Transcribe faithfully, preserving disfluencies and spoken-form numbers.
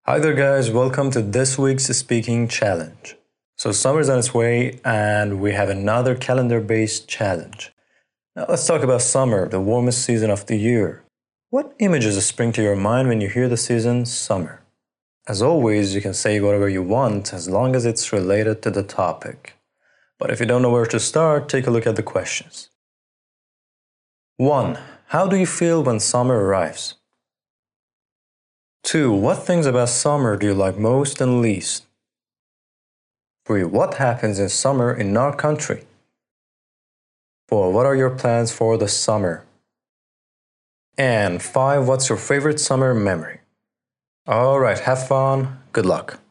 Hi there, guys. Welcome to this week's speaking challenge. So, summer's on its way, and we have another calendar based challenge. Now, let's talk about summer, the warmest season of the year. What images spring to your mind when you hear the season summer? As always, you can say whatever you want as long as it's related to the topic. But if you don't know where to start, take a look at the questions. one. How do you feel when summer arrives? two. What things about summer do you like most and least? three. What happens in summer in our country? four. What are your plans for the summer? And five. What's your favorite summer memory? Alright, have fun. Good luck.